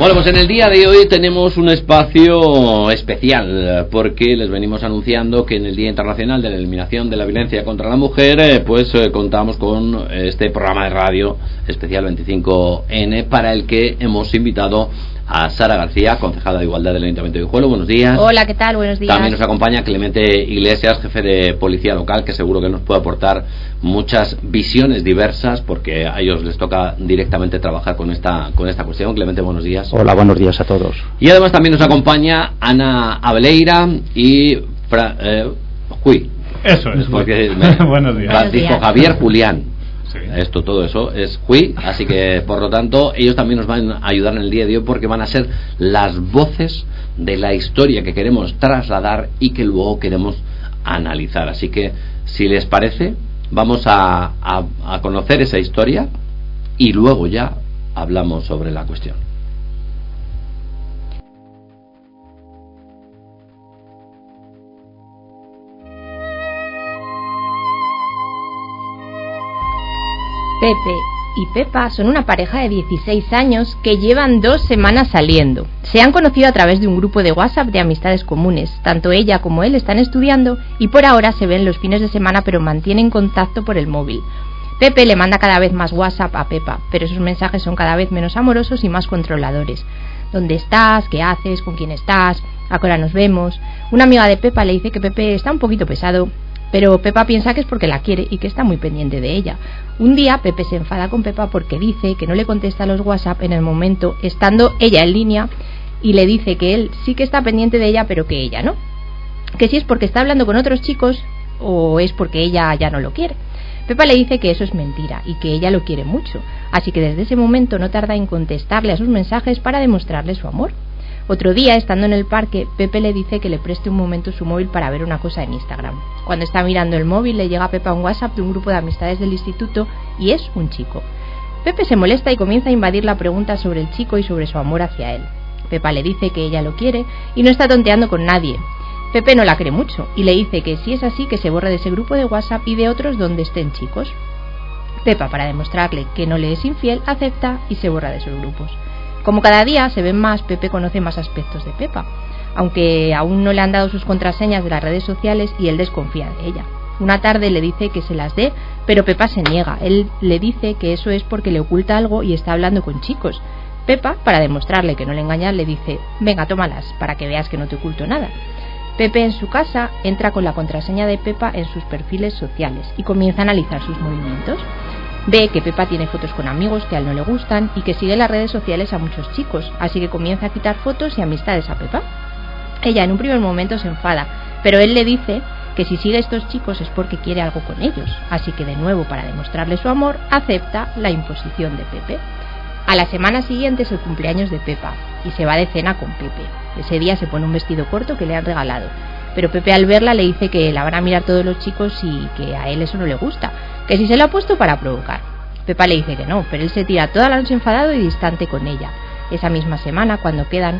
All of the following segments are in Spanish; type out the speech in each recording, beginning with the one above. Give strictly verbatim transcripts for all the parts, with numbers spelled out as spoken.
Bueno, pues en el día de hoy tenemos un espacio especial porque les venimos anunciando que en el Día Internacional de la Eliminación de la Violencia contra la Mujer pues eh, contamos con este programa de radio especial veinticinco ene para el que hemos invitado a Sara García, concejala de Igualdad del Ayuntamiento de Guijuelo. Buenos días. Hola, ¿qué tal? Buenos días. También nos acompaña Clemente Iglesias, jefe de Policía Local, que seguro que nos puede aportar muchas visiones diversas porque a ellos les toca directamente trabajar con esta con esta cuestión. Clemente, buenos días. Hola, buenos días a todos. Y además también nos acompaña Ana Abeleira y Fra, eh, Juy. Eso es. Porque me, buenos días. Francisco Javier Julián. Sí. Esto, todo eso es Juy, así que por lo tanto ellos también nos van a ayudar en el día de hoy porque van a ser las voces de la historia que queremos trasladar y que luego queremos analizar. Así que si les parece vamos a, a, a conocer esa historia y luego ya hablamos sobre la cuestión. Pepe y Pepa son una pareja de dieciséis años que llevan dos semanas saliendo. Se han conocido a través de un grupo de WhatsApp de amistades comunes. Tanto ella como él están estudiando y por ahora se ven los fines de semana, pero mantienen contacto por el móvil. Pepe le manda cada vez más WhatsApp a Pepa, pero sus mensajes son cada vez menos amorosos y más controladores. ¿Dónde estás? ¿Qué haces? ¿Con quién estás? ¿A qué hora nos vemos? Una amiga de Pepa le dice que Pepe está un poquito pesado, pero Pepa piensa que es porque la quiere y que está muy pendiente de ella. Un día Pepe se enfada con Pepa porque dice que no le contesta los WhatsApp en el momento, estando ella en línea, y le dice que él sí que está pendiente de ella, pero que ella no. Que si es porque está hablando con otros chicos o es porque ella ya no lo quiere. Pepa le dice que eso es mentira y que ella lo quiere mucho, así que desde ese momento no tarda en contestarle a sus mensajes para demostrarle su amor. Otro día, estando en el parque, Pepe le dice que le preste un momento su móvil para ver una cosa en Instagram. Cuando está mirando el móvil, le llega a Pepa un WhatsApp de un grupo de amistades del instituto y es un chico. Pepe se molesta y comienza a invadir la pregunta sobre el chico y sobre su amor hacia él. Pepa le dice que ella lo quiere y no está tonteando con nadie. Pepe no la cree mucho y le dice que si es así, que se borre de ese grupo de WhatsApp y de otros donde estén chicos. Pepa, para demostrarle que no le es infiel, acepta y se borra de esos grupos. Como cada día se ven más, Pepe conoce más aspectos de Pepa, aunque aún no le han dado sus contraseñas de las redes sociales y él desconfía de ella. Una tarde le dice que se las dé, pero Pepa se niega. Él le dice que eso es porque le oculta algo y está hablando con chicos. Pepa, para demostrarle que no le engaña, le dice: venga, tómalas, para que veas que no te oculto nada. Pepe en su casa entra con la contraseña de Pepa en sus perfiles sociales y comienza a analizar sus movimientos. Ve que Pepa tiene fotos con amigos que a él no le gustan y que sigue en las redes sociales a muchos chicos, así que comienza a quitar fotos y amistades a Pepa. Ella en un primer momento se enfada, pero él le dice que si sigue a estos chicos es porque quiere algo con ellos, así que de nuevo, para demostrarle su amor, acepta la imposición de Pepe. A la semana siguiente es el cumpleaños de Pepa y se va de cena con Pepe. Ese día se pone un vestido corto que le han regalado, pero Pepe al verla le dice que la van a mirar todos los chicos y que a él eso no le gusta, que si se lo ha puesto para provocar. Pepa le dice que no, pero él se tira toda la noche enfadado y distante con ella. Esa misma semana, cuando quedan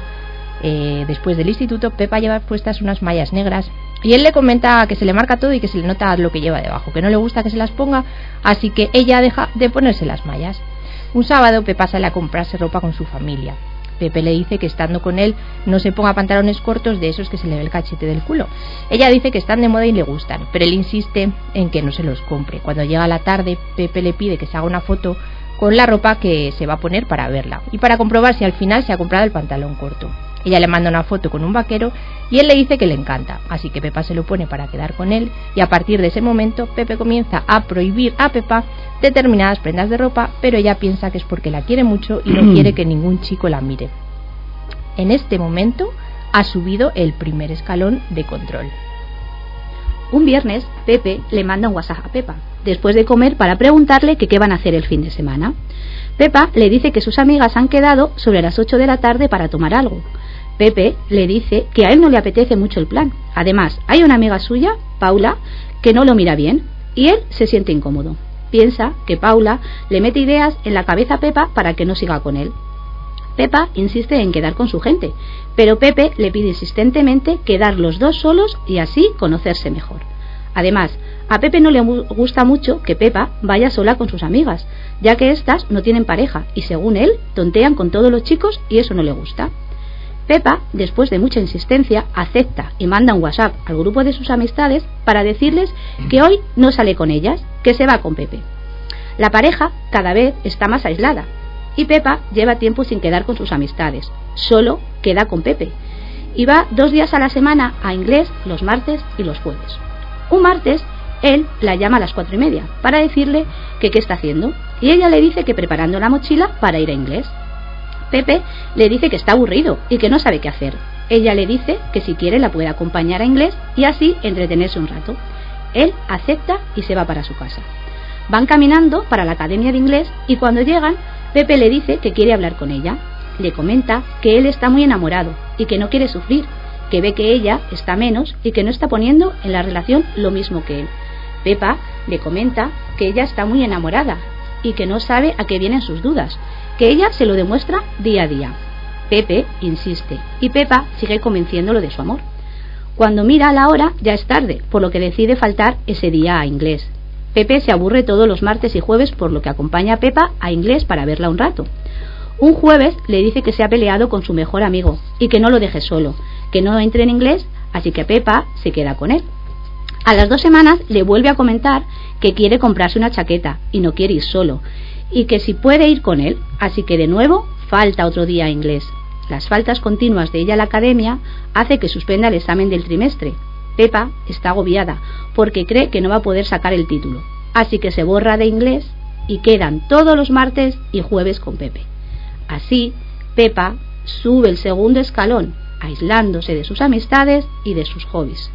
eh, después del instituto, Pepa lleva puestas unas mallas negras y él le comenta que se le marca todo y que se le nota lo que lleva debajo, que no le gusta que se las ponga, así que ella deja de ponerse las mallas. Un sábado Pepa sale a comprarse ropa con su familia. Pepe le dice que estando con él no se ponga pantalones cortos de esos que se le ve el cachete del culo. Ella dice que están de moda y le gustan, pero él insiste en que no se los compre. Cuando llega la tarde, Pepe le pide que se haga una foto con la ropa que se va a poner para verla y para comprobar si al final se ha comprado el pantalón corto. Ella le manda una foto con un vaquero y él le dice que le encanta, así que Pepa se lo pone para quedar con él y a partir de ese momento Pepe comienza a prohibir a Pepa determinadas prendas de ropa, pero ella piensa que es porque la quiere mucho y no quiere que ningún chico la mire. En este momento ha subido el primer escalón de control. Un viernes, Pepe le manda un WhatsApp a Pepa, después de comer, para preguntarle que qué van a hacer el fin de semana. Pepa le dice que sus amigas han quedado sobre las ocho de la tarde para tomar algo. Pepe le dice que a él no le apetece mucho el plan. Además, hay una amiga suya, Paula, que no lo mira bien, y él se siente incómodo. Piensa que Paula le mete ideas en la cabeza a Pepa para que no siga con él. Pepa insiste en quedar con su gente, pero Pepe le pide insistentemente quedar los dos solos y así conocerse mejor. Además, a Pepe no le gusta mucho que Pepa vaya sola con sus amigas, ya que éstas no tienen pareja y, según él, tontean con todos los chicos y eso no le gusta. Pepa, después de mucha insistencia, acepta y manda un WhatsApp al grupo de sus amistades para decirles que hoy no sale con ellas, que se va con Pepe. La pareja cada vez está más aislada y Pepa lleva tiempo sin quedar con sus amistades, solo queda con Pepe y va dos días a la semana a inglés los martes y los jueves. Un martes él la llama a las cuatro y media para decirle que qué está haciendo y ella le dice que preparando la mochila para ir a inglés. Pepe le dice que está aburrido y que no sabe qué hacer. Ella le dice que si quiere la puede acompañar a inglés y así entretenerse un rato. Él acepta y se va para su casa. Van caminando para la academia de inglés y cuando llegan, Pepe le dice que quiere hablar con ella. Le comenta que él está muy enamorado y que no quiere sufrir, que ve que ella está menos y que no está poniendo en la relación lo mismo que él. Pepa le comenta que ella está muy enamorada y que no sabe a qué vienen sus dudas, que ella se lo demuestra día a día. Pepe insiste y Pepa sigue convenciéndolo de su amor. Cuando mira a la hora ya es tarde, por lo que decide faltar ese día a inglés. Pepe se aburre todos los martes y jueves, por lo que acompaña a Pepa a inglés para verla un rato. Un jueves le dice que se ha peleado con su mejor amigo y que no lo deje solo, que no entre en inglés, así que Pepa se queda con él. A las dos semanas le vuelve a comentar que quiere comprarse una chaqueta y no quiere ir solo, y que si puede ir con él, así que de nuevo falta otro día a inglés. Las faltas continuas de ella a la academia hace que suspenda el examen del trimestre. Pepa está agobiada porque cree que no va a poder sacar el título, así que se borra de inglés y quedan todos los martes y jueves con Pepe. Así, Pepa sube el segundo escalón, aislándose de sus amistades y de sus hobbies.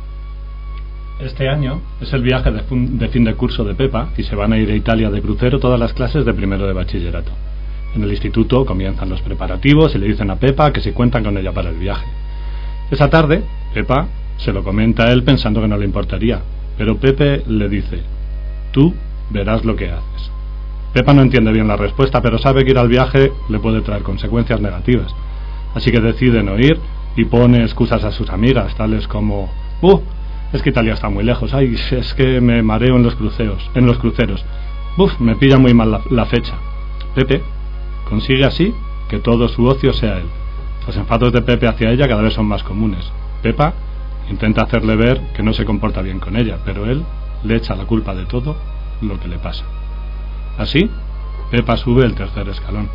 Este año es el viaje de, fun- de fin de curso de Pepa y se van a ir a Italia de crucero todas las clases de primero de bachillerato. En el instituto comienzan los preparativos y le dicen a Pepa que si cuentan con ella para el viaje. Esa tarde, Pepa se lo comenta a él pensando que no le importaría, pero Pepe le dice: tú verás lo que haces. Pepa no entiende bien la respuesta, pero sabe que ir al viaje le puede traer consecuencias negativas, así que decide no ir y pone excusas a sus amigas, tales como: ¡uh! Es que Italia está muy lejos, ay, es que me mareo en los cruceros, en los cruceros, ¡uf! Me pilla muy mal la, la fecha. Pepe consigue así que todo su ocio sea él. Los enfados de Pepe hacia ella cada vez son más comunes. Pepa intenta hacerle ver que no se comporta bien con ella, pero él le echa la culpa de todo lo que le pasa. Así, Pepa sube el tercer escalón.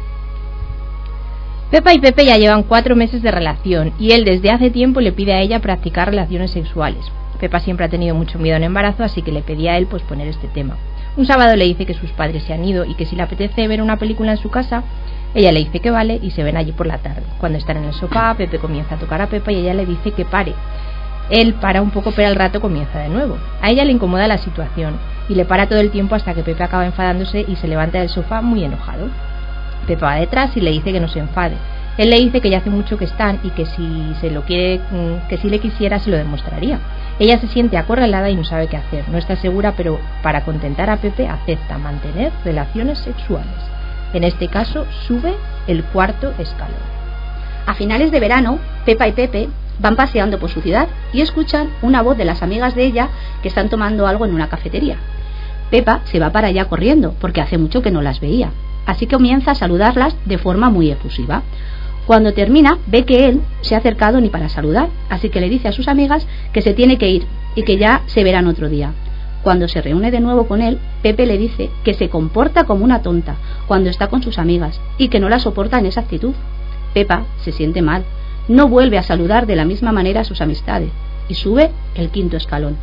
Pepa y Pepe ya llevan cuatro meses de relación y él desde hace tiempo le pide a ella practicar relaciones sexuales. Pepa siempre ha tenido mucho miedo en embarazo, así que le pedía a él posponer este tema. Un sábado le dice que sus padres se han ido y que si le apetece ver una película en su casa, ella le dice que vale y se ven allí por la tarde. Cuando están en el sofá, Pepe comienza a tocar a Pepa y ella le dice que pare. Él para un poco, pero al rato comienza de nuevo. A ella le incomoda la situación y le para todo el tiempo hasta que Pepe acaba enfadándose y se levanta del sofá muy enojado. Pepa va detrás y le dice que no se enfade. Él le dice que ya hace mucho que están y que si se lo quiere, que si le quisiera se lo demostraría. Ella se siente acorralada y no sabe qué hacer. No está segura, pero para contentar a Pepe acepta mantener relaciones sexuales. En este caso sube el cuarto escalón. A finales de verano, Pepa y Pepe van paseando por su ciudad y escuchan una voz de las amigas de ella que están tomando algo en una cafetería. Pepa se va para allá corriendo porque hace mucho que no las veía, así que comienza a saludarlas de forma muy efusiva. Cuando termina, ve que él se ha acercado ni para saludar, así que le dice a sus amigas que se tiene que ir y que ya se verán otro día. Cuando se reúne de nuevo con él, Pepe le dice que se comporta como una tonta cuando está con sus amigas y que no la soporta en esa actitud. Pepa se siente mal, no vuelve a saludar de la misma manera a sus amistades y sube el quinto escalón.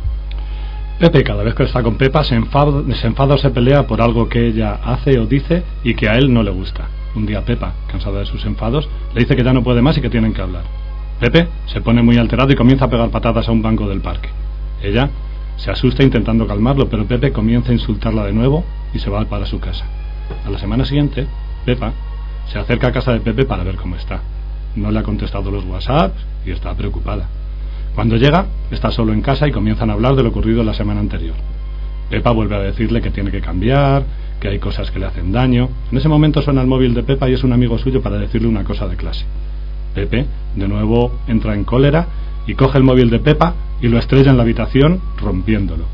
Pepe, cada vez que está con Pepa, se enfada, se enfada o se pelea por algo que ella hace o dice y que a él no le gusta. Un día Pepa, cansada de sus enfados, le dice que ya no puede más y que tienen que hablar. Pepe se pone muy alterado y comienza a pegar patadas a un banco del parque. Ella se asusta intentando calmarlo, pero Pepe comienza a insultarla de nuevo y se va para su casa. A la semana siguiente, Pepa se acerca a casa de Pepe para ver cómo está. No le ha contestado los WhatsApp y está preocupada. Cuando llega, está solo en casa y comienzan a hablar de lo ocurrido la semana anterior. Pepa vuelve a decirle que tiene que cambiar, que hay cosas que le hacen daño. En ese momento suena el móvil de Pepa y es un amigo suyo para decirle una cosa de clase. Pepe, de nuevo, entra en cólera y coge el móvil de Pepa y lo estrella en la habitación, rompiéndolo.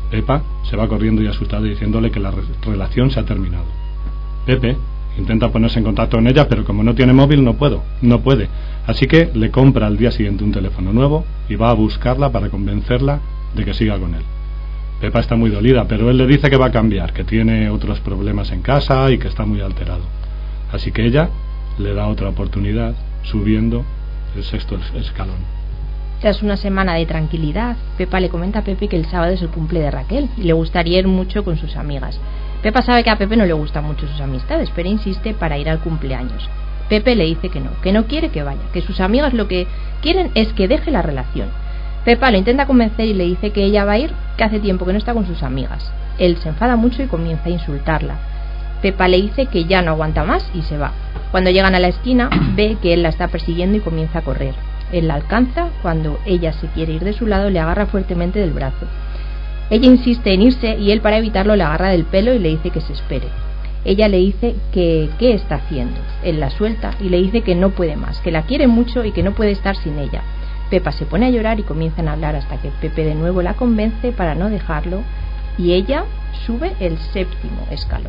Pepa se va corriendo y asustada diciéndole que la re- relación se ha terminado. Pepe intenta ponerse en contacto con ella, pero como no tiene móvil no puedo, no puede. Así que le compra al día siguiente un teléfono nuevo y va a buscarla para convencerla de que siga con él. Pepa está muy dolida, pero él le dice que va a cambiar, que tiene otros problemas en casa y que está muy alterado. Así que ella le da otra oportunidad, subiendo el sexto escalón. Tras una semana de tranquilidad, Pepa le comenta a Pepe que el sábado es el cumple de Raquel y le gustaría ir mucho con sus amigas. Pepa sabe que a Pepe no le gustan mucho sus amistades, pero insiste para ir al cumpleaños. Pepe le dice que no, que no quiere que vaya, que sus amigas lo que quieren es que deje la relación. Pepa lo intenta convencer y le dice que ella va a ir, que hace tiempo que no está con sus amigas. Él se enfada mucho y comienza a insultarla. Pepa le dice que ya no aguanta más y se va. Cuando llegan a la esquina, ve que él la está persiguiendo y comienza a correr. Él la alcanza, cuando ella se quiere ir de su lado le agarra fuertemente del brazo. Ella insiste en irse y él, para evitarlo, le agarra del pelo y le dice que se espere. Ella le dice que qué está haciendo. Él la suelta y le dice que no puede más, que la quiere mucho y que no puede estar sin ella. Pepa se pone a llorar y comienzan a hablar hasta que Pepe de nuevo la convence para no dejarlo y ella sube el séptimo escalón.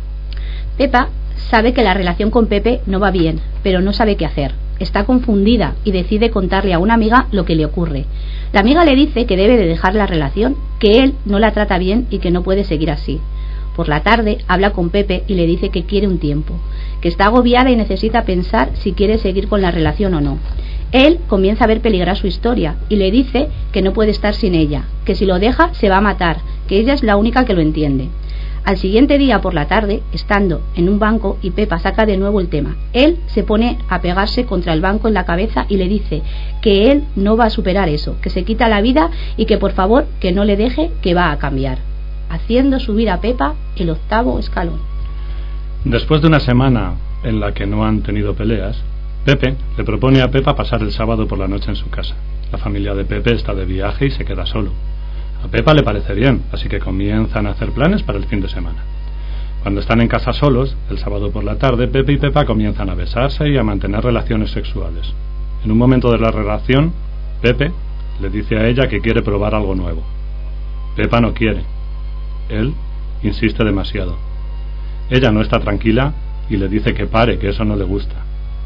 Pepa sabe que la relación con Pepe no va bien, pero no sabe qué hacer. Está confundida y decide contarle a una amiga lo que le ocurre. La amiga le dice que debe de dejar la relación, que él no la trata bien y que no puede seguir así. Por la tarde habla con Pepe y le dice que quiere un tiempo, que está agobiada y necesita pensar si quiere seguir con la relación o no. Él comienza a ver peligrar su historia y le dice que no puede estar sin ella, que si lo deja se va a matar, que ella es la única que lo entiende. Al siguiente día por la tarde, estando en un banco y Pepa saca de nuevo el tema, él se pone a pegarse contra el banco en la cabeza y le dice que él no va a superar eso, que se quita la vida y que por favor que no le deje, que va a cambiar, haciendo subir a Pepa el octavo escalón. Después de una semana en la que no han tenido peleas, Pepe le propone a Pepa pasar el sábado por la noche en su casa. La familia de Pepe está de viaje y se queda solo. A Pepa le parece bien, así que comienzan a hacer planes para el fin de semana. Cuando están en casa solos, el sábado por la tarde, Pepe y Pepa comienzan a besarse y a mantener relaciones sexuales. En un momento de la relación, Pepe le dice a ella que quiere probar algo nuevo. Pepa no quiere. Él insiste demasiado. Ella no está tranquila y le dice que pare, que eso no le gusta.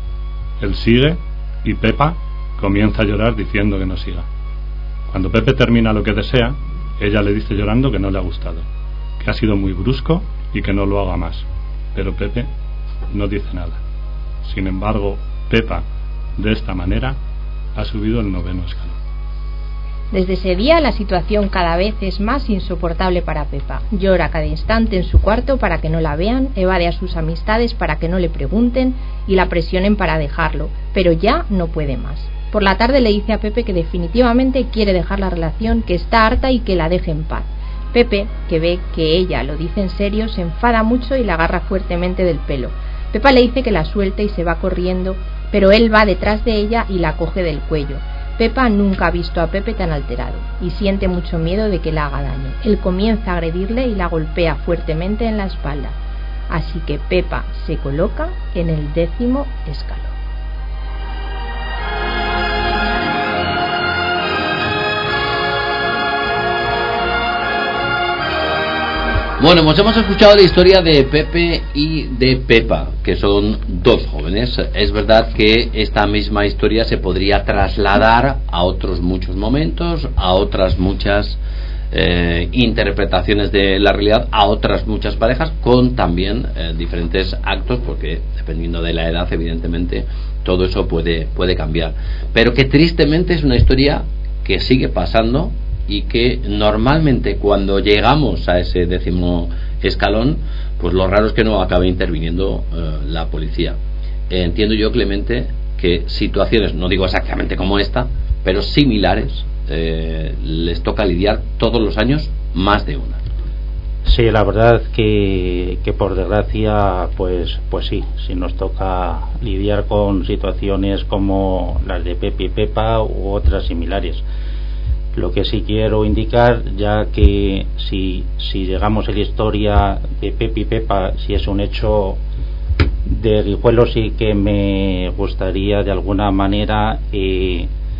Él sigue y Pepa comienza a llorar diciendo que no siga. Cuando Pepe termina lo que desea, ella le dice llorando que no le ha gustado, que ha sido muy brusco y que no lo haga más. Pero Pepe no dice nada. Sin embargo, Pepa, de esta manera, ha subido el noveno escalón. Desde ese día la situación cada vez es más insoportable para Pepa. Llora cada instante en su cuarto para que no la vean, evade a sus amistades para que no le pregunten y la presionen para dejarlo, pero ya no puede más. Por la tarde le dice a Pepe que definitivamente quiere dejar la relación, que está harta y que la deje en paz. Pepe, que ve que ella lo dice en serio, se enfada mucho y la agarra fuertemente del pelo. Pepa le dice que la suelte y se va corriendo, pero él va detrás de ella y la coge del cuello. Pepa nunca ha visto a Pepe tan alterado y siente mucho miedo de que le haga daño. Él comienza a agredirle y la golpea fuertemente en la espalda. Así que Pepa se coloca en el décimo escalón. Bueno, pues hemos escuchado la historia de Pepe y de Pepa, que son dos jóvenes. Es verdad que esta misma historia se podría trasladar a otros muchos momentos, a otras muchas eh, interpretaciones de la realidad, a otras muchas parejas, con también eh, diferentes actos, porque dependiendo de la edad, evidentemente, todo eso puede, puede cambiar. Pero que tristemente es una historia que sigue pasando y que normalmente cuando llegamos a ese décimo escalón, pues lo raro es que no acabe interviniendo eh, la policía. Eh, entiendo yo, Clemente, que situaciones, no digo exactamente como esta, pero similares, eh, les toca lidiar todos los años más de una. Sí, la verdad que, que por desgracia, pues, pues sí, sí nos toca lidiar con situaciones como las de Pepe y Pepa u otras similares. Lo que sí quiero indicar, ya que si, si llegamos a la historia de Pepe y Pepa, si es un hecho de Guijuelo, sí que me gustaría de alguna manera eh,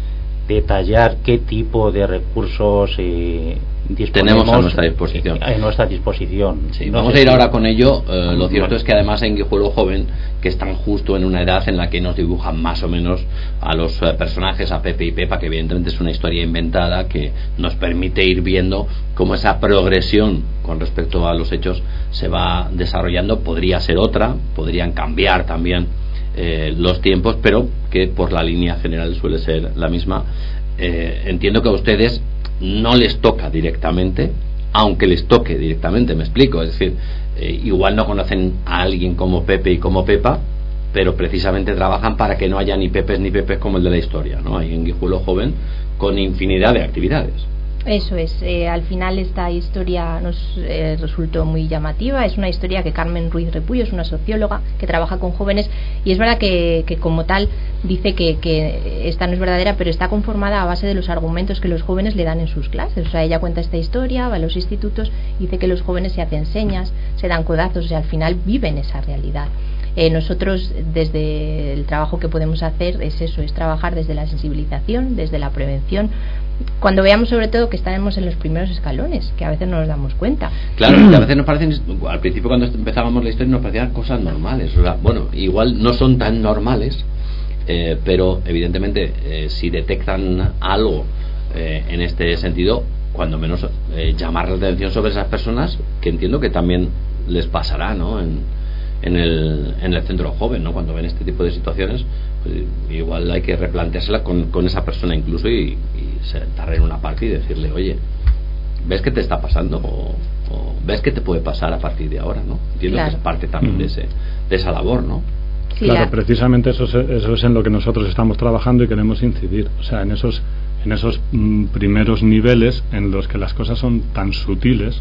detallar qué tipo de recursos eh, tenemos a nuestra disposición. A nuestra disposición. Sí, no vamos sé a ir si... ahora con ello. Eh, lo cierto bueno. es que además en Guijuelo Joven, que están justo en una edad en la que nos dibujan más o menos a los eh, personajes, a Pepe y Pepa, que evidentemente es una historia inventada que nos permite ir viendo cómo esa progresión con respecto a los hechos se va desarrollando. Podría ser otra, podrían cambiar también eh, los tiempos, pero que por la línea general suele ser la misma. Eh, entiendo que a ustedes no les toca directamente, aunque les toque directamente, me explico, es decir, eh, igual no conocen a alguien como Pepe y como Pepa, pero precisamente trabajan para que no haya ni Pepes ni Pepes como el de la historia, ¿no? Hay en Guijuelo Joven con infinidad de actividades. Eso es, eh, al final esta historia nos eh, resultó muy llamativa. Es una historia que Carmen Ruiz Repullo es una socióloga que trabaja con jóvenes, y es verdad que, que como tal dice que, que esta no es verdadera, pero está conformada a base de los argumentos que los jóvenes le dan en sus clases. O sea, ella cuenta esta historia, va a los institutos y dice que los jóvenes se hacen señas, se dan codazos y al final viven esa realidad. Eh, nosotros desde el trabajo que podemos hacer es eso, es trabajar desde la sensibilización, desde la prevención, cuando veamos sobre todo que estaremos en los primeros escalones, que a veces no nos damos cuenta. Claro, que a veces nos parecen, al principio cuando empezábamos la historia nos parecían cosas normales, o sea, bueno, igual no son tan normales, eh, pero evidentemente eh, si detectan algo eh, en este sentido, cuando menos eh, llamar la atención sobre esas personas, que entiendo que también les pasará, ¿no? En, en el, en el centro joven, ¿no? Cuando ven este tipo de situaciones, pues igual hay que replanteársela con, con esa persona incluso y, y sentar en una parte y decirle, oye, ¿ves qué te está pasando? O, o ¿ves qué te puede pasar a partir de ahora? ¿No? Entiendo claro. que es parte también mm. de, ese, de esa labor, ¿no? Sí, claro, la... precisamente eso es, eso es en lo que nosotros estamos trabajando y queremos incidir. O sea, en esos, en esos mm, primeros niveles en los que las cosas son tan sutiles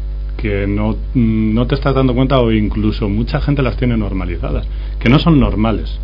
que no, no te estás dando cuenta, o incluso mucha gente las tiene normalizadas, que no son normales,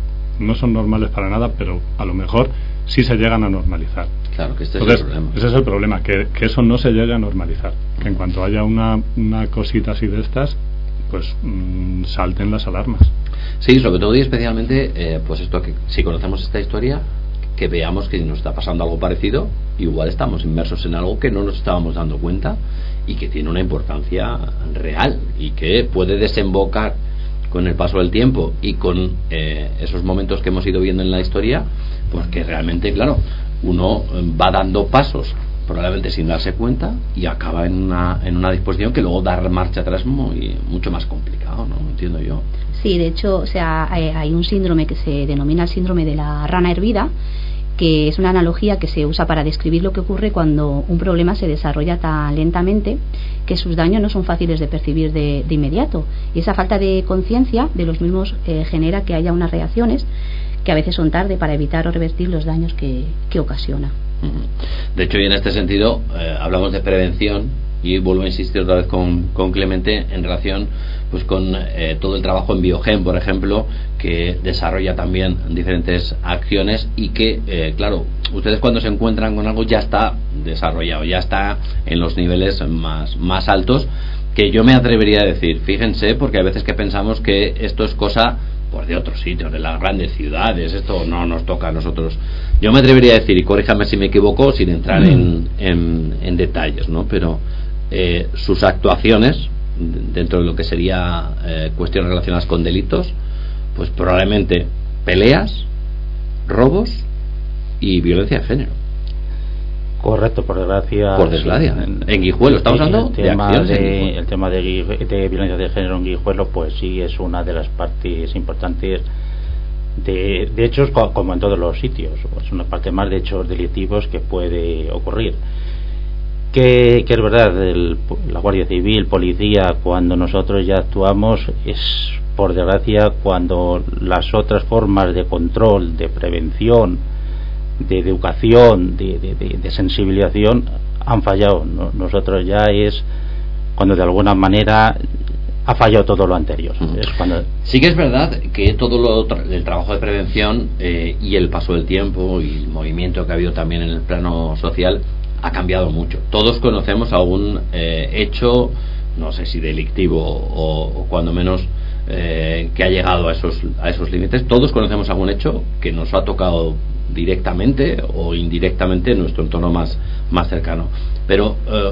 no son normales para nada, pero a lo mejor sí se llegan a normalizar. Claro, que este Entonces, es el problema. Ese es el problema, que, que eso no se llegue a normalizar, que en cuanto haya una, una cosita así de estas, pues mmm, salten las alarmas. Sí, sobre todo y especialmente, eh, pues esto, que si conocemos esta historia, que veamos que nos está pasando algo parecido, igual estamos inmersos en algo que no nos estábamos dando cuenta y que tiene una importancia real y que puede desembocar con el paso del tiempo y con eh, esos momentos que hemos ido viendo en la historia, porque realmente, claro, uno va dando pasos probablemente sin darse cuenta y acaba en una, en una disposición que luego dar marcha atrás es muy, mucho más complicado, ¿no? Entiendo yo. Sí, de hecho, o sea, hay un síndrome que se denomina el síndrome de la rana hervida, que es una analogía que se usa para describir lo que ocurre cuando un problema se desarrolla tan lentamente que sus daños no son fáciles de percibir de, de inmediato, y esa falta de conciencia de los mismos eh, genera que haya unas reacciones que a veces son tarde para evitar o revertir los daños que, que ocasiona. De hecho, y en este sentido eh, hablamos de prevención, y vuelvo a insistir otra vez con, con Clemente en relación pues con eh, todo el trabajo en Biogen, por ejemplo, que desarrolla también diferentes acciones y que, eh, claro, ustedes cuando se encuentran con algo ya está desarrollado, ya está en los niveles más, más altos, que yo me atrevería a decir, fíjense, porque hay veces que pensamos que esto es cosa pues de otros sitios, de las grandes ciudades, esto no nos toca a nosotros. Yo me atrevería a decir, y corríjame si me equivoco, sin entrar en, en, en detalles, ¿no? Pero eh, sus actuaciones dentro de lo que sería eh, cuestiones relacionadas con delitos, pues probablemente peleas, robos y violencia de género. Correcto, por desgracia. Por desgracia. En, en Guijuelo, estamos hablando el tema de acciones. De, el tema de, de violencia de género en Guijuelo, pues sí es una de las partes importantes de, de hechos, como en todos los sitios. Es una parte más de hechos delictivos que puede ocurrir. Que, que es verdad, el, la Guardia Civil, policía, cuando nosotros ya actuamos, es por desgracia cuando las otras formas de control, de prevención, de educación, de, de, de, de sensibilización han fallado. ¿no? Nosotros ya es cuando de alguna manera ha fallado todo lo anterior. Uh-huh. Es cuando... Sí que es verdad que todo lo tra- el trabajo de prevención eh, y el paso del tiempo y el movimiento que ha habido también en el plano social ha cambiado mucho. Todos conocemos algún eh, hecho, no sé si delictivo o, o cuando menos eh, que ha llegado a esos a esos límites. Todos conocemos algún hecho que nos ha tocado directamente o indirectamente en nuestro entorno más, más cercano. Pero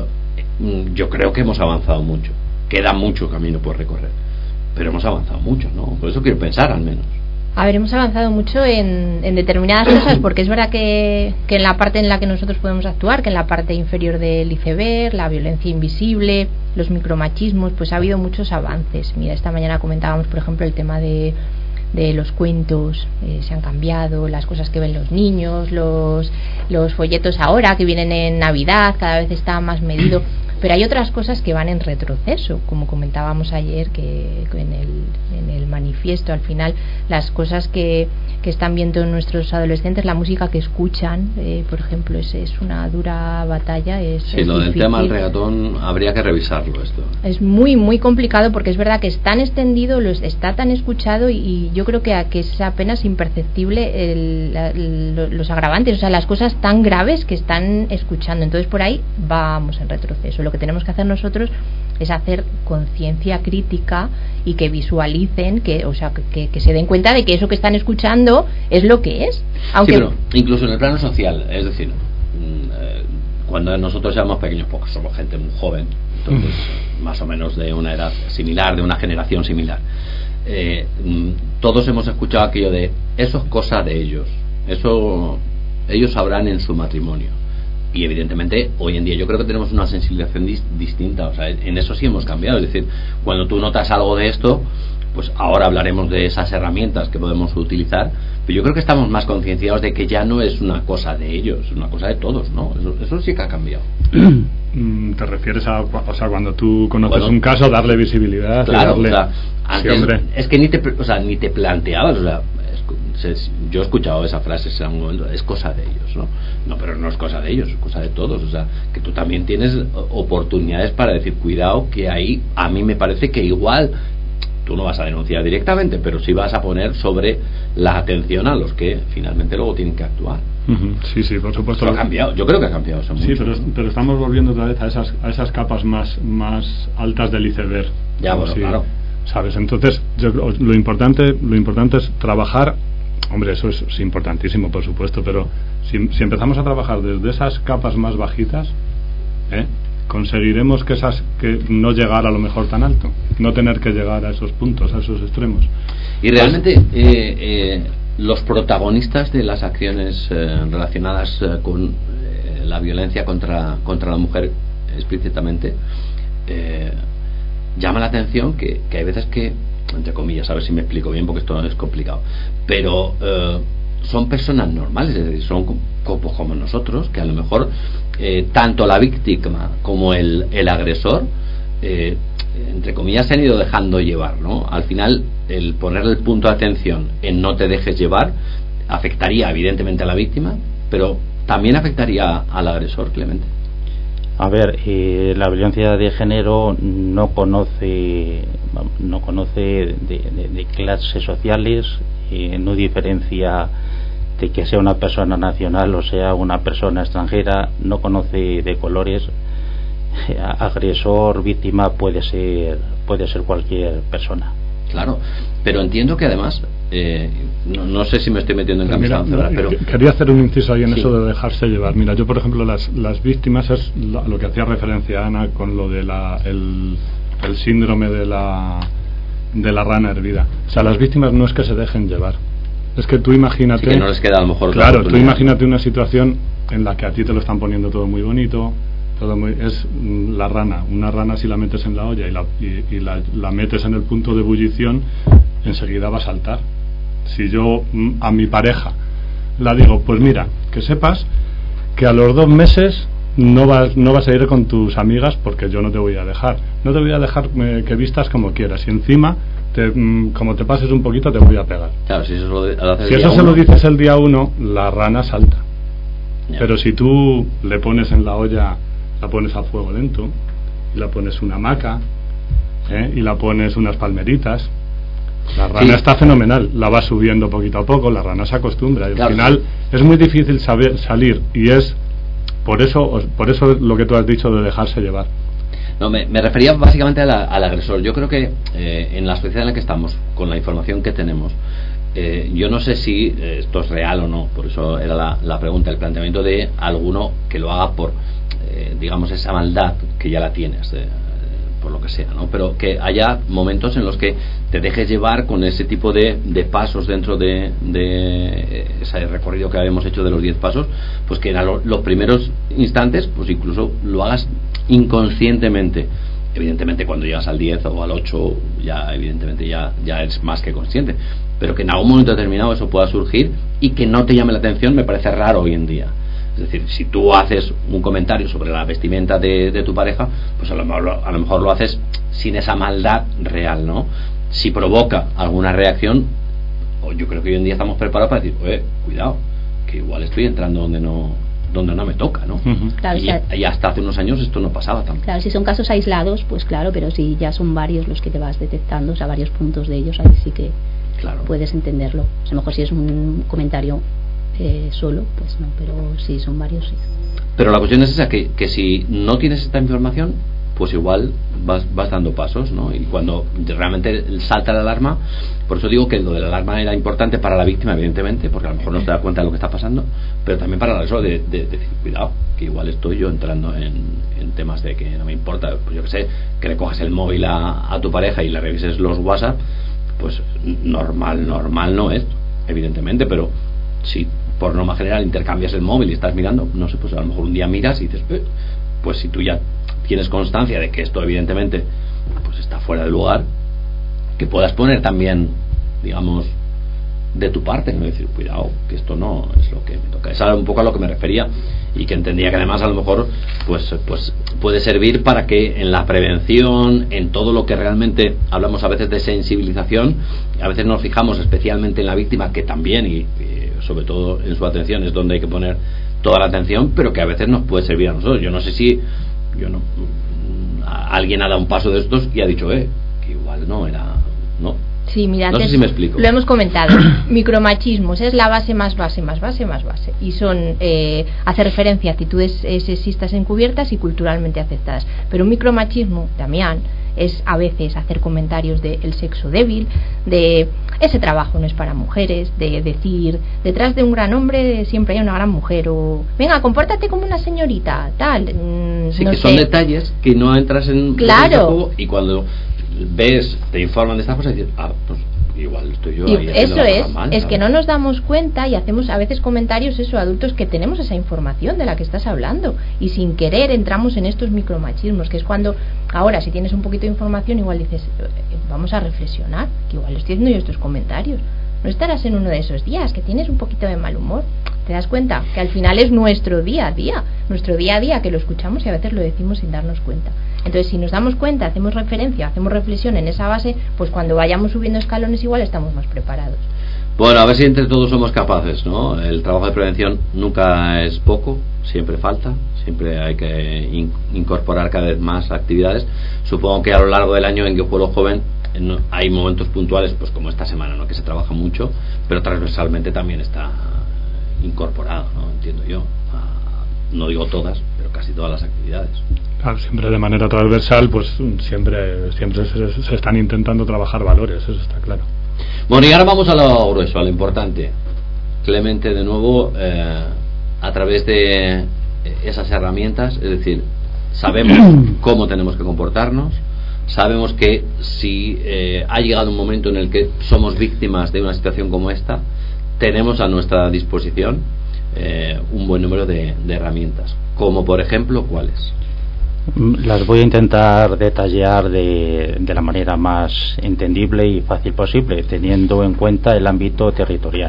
eh, yo creo que hemos avanzado mucho. Queda mucho camino por recorrer, pero hemos avanzado mucho, ¿no? Por eso quiero pensar, al menos. A ver, hemos avanzado mucho en, en determinadas cosas, porque es verdad que, que en la parte en la que nosotros podemos actuar, que en la parte inferior del iceberg, la violencia invisible, los micromachismos, pues ha habido muchos avances. Mira, esta mañana comentábamos, por ejemplo, el tema de, de los cuentos, eh, se han cambiado, las cosas que ven los niños, los, los folletos ahora que vienen en Navidad, cada vez está más medido. Pero hay otras cosas que van en retroceso, como comentábamos ayer, que en el, en el manifiesto, al final, las cosas que, que están viendo nuestros adolescentes, la música que escuchan, eh, por ejemplo, es, es una dura batalla. Es, sí, es lo difícil. Del tema del reggaetón habría que revisarlo esto. Es muy, muy complicado, porque es verdad que es tan extendido, lo está tan escuchado, y, y yo creo que, que es apenas imperceptible el, la, el, los agravantes, o sea, las cosas tan graves que están escuchando. Entonces, por ahí vamos en retroceso. Lo que tenemos que hacer nosotros es hacer conciencia crítica y que visualicen, que, o sea, que, que se den cuenta de que eso que están escuchando es lo que es. Aunque sí, pero incluso en el plano social, es decir, eh, cuando nosotros éramos pequeños, porque somos gente muy joven, entonces más o menos de una edad similar, de una generación similar, eh, todos hemos escuchado aquello de eso es cosa de ellos, eso ellos sabrán en su matrimonio. Y evidentemente hoy en día yo creo que tenemos una sensibilización dis- distinta, o sea, en eso sí hemos cambiado. Es decir, cuando tú notas algo de esto, pues ahora hablaremos de esas herramientas que podemos utilizar, pero yo creo que estamos más concienciados de que ya no es una cosa de ellos, es una cosa de todos, ¿no? Eso, eso sí que ha cambiado. ¿Te refieres a, o sea, cuando tú conoces Bueno, un caso, darle visibilidad? Claro, darle... o sea, antes, sí, hombre. es que ni te, o sea, ni te planteabas, o sea, es, yo he escuchado esa frase en algún momento, es cosa de ellos, ¿no? No, pero no es cosa de ellos, es cosa de todos, o sea, que tú también tienes oportunidades para decir, cuidado, que ahí a mí me parece que igual tú no vas a denunciar directamente, pero sí vas a poner sobre la atención a los que finalmente luego tienen que actuar. Uh-huh. Sí, sí, por supuesto. Pero ha cambiado, yo creo que ha cambiado eso mucho. Sí, pero, pero estamos volviendo otra vez a esas, a esas capas más, más altas del iceberg. Ya, bueno, sí, claro. ¿Sabes? Entonces, yo, lo importante, lo importante es trabajar. Hombre, eso es, es importantísimo, por supuesto, pero si, si empezamos a trabajar desde esas capas más bajitas, ¿eh? conseguiremos que esas que no llegar a lo mejor tan alto, no tener que llegar a esos puntos, a esos extremos. Y realmente eh, eh, los protagonistas de las acciones eh, relacionadas eh, con eh, la violencia contra contra la mujer explícitamente, eh, llama la atención que, que hay veces que, entre comillas, a ver si me explico bien porque esto es complicado, pero eh, son personas normales, es decir, son como, como nosotros, que a lo mejor eh, tanto la víctima como el, el agresor, eh, entre comillas, se han ido dejando llevar, ¿no? Al final, el poner el punto de atención en no te dejes llevar afectaría evidentemente a la víctima, pero también afectaría al agresor, Clemente. A ver, eh, la violencia de género no conoce no conoce de, de, de clases sociales, eh, no diferencia de que sea una persona nacional o sea una persona extranjera, no conoce de colores. Eh, agresor, víctima puede ser puede ser cualquier persona. Claro, pero entiendo que además eh, no, no sé si me estoy metiendo en camisa Mira, once, pero quería hacer un inciso ahí en sí. eso de dejarse llevar. Mira, yo por ejemplo las las víctimas es lo, lo que hacía referencia Ana con lo de la el, el síndrome de la de la rana hervida. O sea, las víctimas no es que se dejen llevar, es que tú imagínate, sí, que no les queda a lo mejor claro, tú imagínate una situación en la que a ti te lo están poniendo todo muy bonito, todo muy, es mm, la rana, una rana si la metes en la olla y la, y, y la, la metes en el punto de ebullición, enseguida va a saltar. Si yo mm, a mi pareja la digo, pues mira, que sepas que a los dos meses no vas, no vas a ir con tus amigas porque yo no te voy a dejar, no te voy a dejar eh, que vistas como quieras y encima te, mm, como te pases un poquito te voy a pegar. Claro, si eso, lo, lo si eso se lo dices el día uno, la rana salta. Ya. Pero si tú le pones en la olla, la pones a fuego lento y la pones una hamaca, ¿eh? y la pones unas palmeritas, la rana sí. está fenomenal, la va subiendo poquito a poco, la rana se acostumbra y al claro, final sí. es muy difícil saber salir y es por eso por eso lo que tú has dicho de dejarse llevar. No, me, me refería básicamente a la, al agresor. Yo creo que eh, en la sociedad en la que estamos, con la información que tenemos, eh, yo no sé si eh, esto es real o no, por eso era la, la pregunta, el planteamiento de alguno que lo haga por, eh, digamos, esa maldad que ya la tienes, eh, por lo que sea, ¿no? Pero que haya momentos en los que te dejes llevar con ese tipo de, de pasos dentro de, de ese recorrido que habíamos hecho de los diez pasos, pues que en lo, los primeros instantes, pues incluso lo hagas inconscientemente. Evidentemente cuando llegas al diez o al ocho ya evidentemente ya, ya eres más que consciente, pero que en algún momento determinado eso pueda surgir y que no te llame la atención me parece raro hoy en día. Es decir, si tú haces un comentario sobre la vestimenta de, de tu pareja, pues a lo, mejor, a lo mejor lo haces sin esa maldad real, ¿no? Si provoca alguna reacción, yo creo que hoy en día estamos preparados para decir, oye, cuidado, que igual estoy entrando donde no donde no me toca, ¿no? Uh-huh. Claro, y, y hasta hace unos años esto no pasaba tanto. Claro, si son casos aislados, pues claro, pero si ya son varios los que te vas detectando, o sea, varios puntos de ellos, ahí sí que claro. puedes entenderlo. O sea, a lo mejor si es un comentario eh, solo, pues no, pero si son varios, sí. Pero la cuestión es esa, que, que si no tienes esta información, pues igual vas, vas dando pasos, ¿no? Y cuando realmente salta la alarma, por eso digo que lo de la alarma era importante para la víctima, evidentemente, porque a lo mejor no se da cuenta de lo que está pasando, pero también para eso de, de, de decir, cuidado, que igual estoy yo entrando en, en temas de que no me importa, pues yo que sé, que le cojas el móvil a, a tu pareja y le revises los WhatsApp, pues normal, normal no es, evidentemente, pero si por norma general intercambias el móvil y estás mirando, no sé, pues a lo mejor un día miras y dices, eh, pues si tú ya tienes constancia de que esto evidentemente pues está fuera de lugar, que puedas poner también, digamos, de tu parte, no decir, cuidado, que esto no es lo que me toca. Es un poco a lo que me refería, y que entendía que además a lo mejor pues pues puede servir para que en la prevención, en todo lo que realmente hablamos a veces de sensibilización, a veces nos fijamos especialmente en la víctima, que también y, y sobre todo en su atención es donde hay que poner toda la atención, pero que a veces nos puede servir a nosotros. Yo no sé si yo no alguien ha dado un paso de estos y ha dicho, eh, que igual no era, ¿no? Sí, mira, no antes sé si me explico. Lo hemos comentado. Micromachismos es la base más base, más base, más base. Y son, eh, hace referencia a actitudes eh, sexistas encubiertas y culturalmente aceptadas. Pero un micromachismo, Damián, es a veces hacer comentarios de el sexo débil, de ese trabajo no es para mujeres, de decir detrás de un gran hombre siempre hay una gran mujer, o venga, compórtate como una señorita, tal. Mmm, sí, no que sé. Son detalles que no entras en claro. Y cuando ves, te informan de estas cosas y dices, ah, pues igual estoy yo y ahí eso es, mal, es que no nos damos cuenta y hacemos a veces comentarios eso, adultos, que tenemos esa información de la que estás hablando y sin querer entramos en estos micromachismos, que es cuando ahora si tienes un poquito de información igual dices, vamos a reflexionar, que igual estoy haciendo yo estos comentarios, no estarás en uno de esos días que tienes un poquito de mal humor, te das cuenta que al final es nuestro día a día, nuestro día a día que lo escuchamos y a veces lo decimos sin darnos cuenta. Entonces, si nos damos cuenta, hacemos referencia, hacemos reflexión en esa base, pues cuando vayamos subiendo escalones igual estamos más preparados. Bueno, a ver si entre todos somos capaces, ¿no? El trabajo de prevención nunca es poco, siempre falta, siempre hay que in- incorporar cada vez más actividades. Supongo que a lo largo del año en Guijuelo Joven no, hay momentos puntuales, pues como esta semana, ¿no? Que se trabaja mucho, pero transversalmente también está incorporado, ¿no? Entiendo yo. No digo todas, pero casi todas las actividades. Claro, siempre de manera transversal, pues siempre siempre se, se están intentando trabajar valores, eso está claro. Bueno, y ahora vamos a lo grueso, a lo importante. Clemente, de nuevo, eh, a través de esas herramientas, es decir, sabemos cómo tenemos que comportarnos, sabemos que si eh, ha llegado un momento en el que somos víctimas de una situación como esta, tenemos a nuestra disposición eh, un buen número de, de herramientas, como por ejemplo, ¿cuáles? Las voy a intentar detallar de, de la manera más entendible y fácil posible, teniendo en cuenta el ámbito territorial.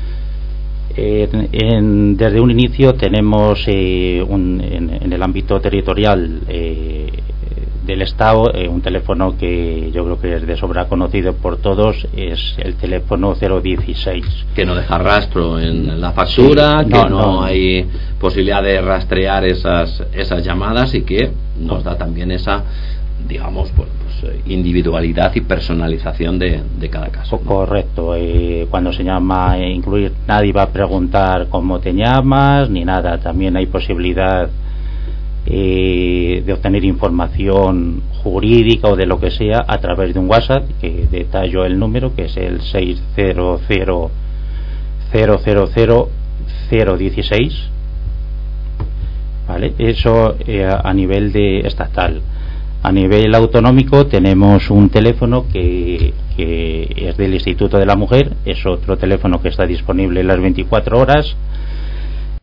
Eh, en, desde un inicio tenemos eh, un, en, en el ámbito territorial eh, del Estado eh, un teléfono que yo creo que es de sobra conocido por todos, es el teléfono cero dieciséis, que no deja rastro en la factura, sí, no, que no, no hay posibilidad de rastrear esas esas llamadas y que nos da también esa, digamos, pues, pues individualidad y personalización de, de cada caso, ¿no? Correcto. Eh, cuando se llama eh, incluir, nadie va a preguntar cómo te llamas ni nada, también hay posibilidad eh, de obtener información jurídica o de lo que sea a través de un WhatsApp, que detallo el número, que es el seis cero cero cero cero cero cero uno seis, ¿vale? Eso eh, a nivel de estatal. A nivel autonómico tenemos un teléfono que, que es del Instituto de la Mujer, es otro teléfono que está disponible las veinticuatro horas,